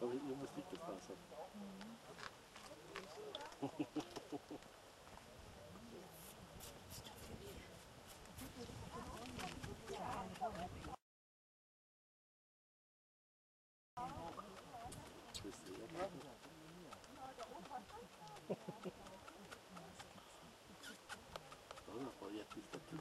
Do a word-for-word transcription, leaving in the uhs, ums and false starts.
Kan vi jo stykkes da, så. Da er det bare jättestort.